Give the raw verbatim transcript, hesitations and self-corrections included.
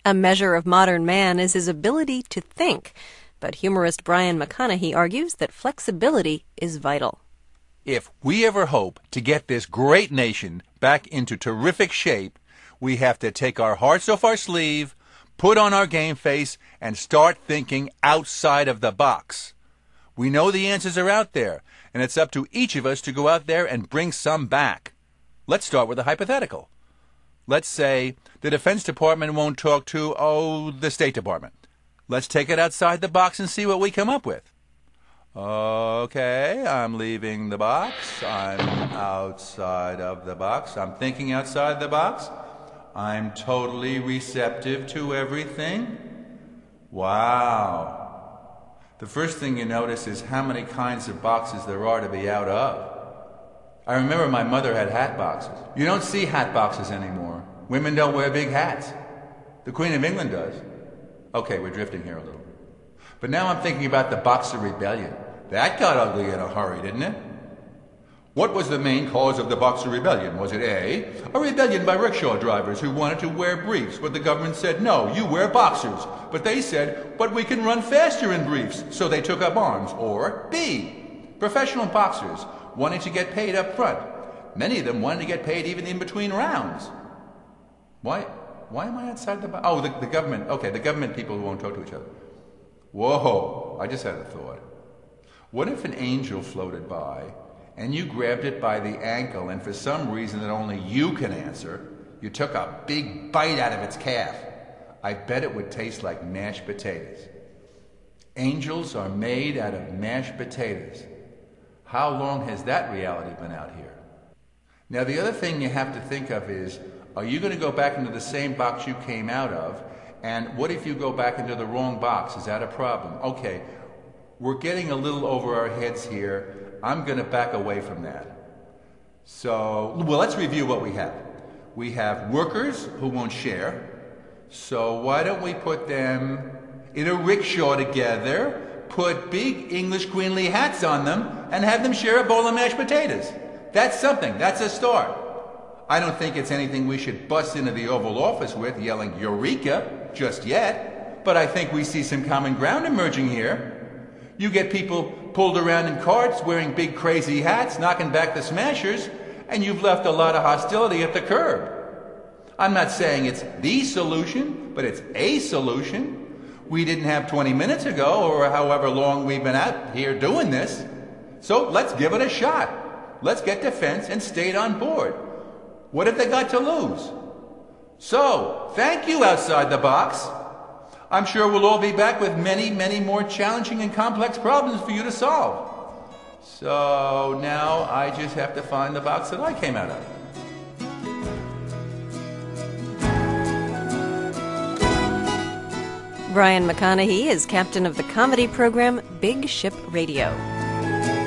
A measure of modern man is his ability to think, but humorist Brian McConaughey argues that flexibility is vital. If we ever hope to get this great nation back into terrific shape, we have to take our hearts off our sleeve, put on our game face, and start thinking outside of the box. We know the answers are out there, and it's up to each of us to go out there and bring some back. Let's start with a hypothetical. Let's say the Defense Department won't talk to, oh, the State Department. Let's take it outside the box and see what we come up with. Okay, I'm leaving the box. I'm outside of the box. I'm thinking outside the box. I'm totally receptive to everything. Wow. The first thing you notice is how many kinds of boxes there are to be out of. I remember my mother had hat boxes. You don't see hat boxes anymore. Women don't wear big hats. The Queen of England does. Okay, we're drifting here a little. But now I'm thinking about the Boxer Rebellion. That got ugly in a hurry, didn't it? What was the main cause of the Boxer Rebellion? Was it A, a rebellion by rickshaw drivers who wanted to wear briefs, but the government said, no, you wear boxers. But they said, but we can run faster in briefs, so they took up arms. Or B, professional boxers wanting to get paid up front. Many of them wanted to get paid even in between rounds. Why, why am I outside the box? Oh, the, the government, okay, the government people who won't talk to each other. Whoa, I just had a thought. What if an angel floated by and you grabbed it by the ankle and for some reason that only you can answer, you took a big bite out of its calf? I bet it would taste like mashed potatoes. Angels are made out of mashed potatoes. How long has that reality been out here? Now, the other thing you have to think of is, are you going to go back into the same box you came out of? And what if you go back into the wrong box? Is that a problem? Okay, we're getting a little over our heads here. I'm going to back away from that. So, well, let's review what we have. We have workers who won't share. So why don't we put them in a rickshaw together, put big English queenly hats on them, and have them share a bowl of mashed potatoes? That's something. That's a start. I don't think it's anything we should bust into the Oval Office with, yelling, Eureka, just yet. But I think we see some common ground emerging here. You get people pulled around in carts, wearing big crazy hats, knocking back the smashers, and you've left a lot of hostility at the curb. I'm not saying it's the solution, but it's a solution. We didn't have twenty minutes ago, or however long we've been out here doing this. So let's give it a shot. Let's get defense and state on board. What have they got to lose? So, thank you, outside the box. I'm sure we'll all be back with many, many more challenging and complex problems for you to solve. So now I just have to find the box that I came out of. Brian McConaughey is captain of the comedy program Big Ship Radio.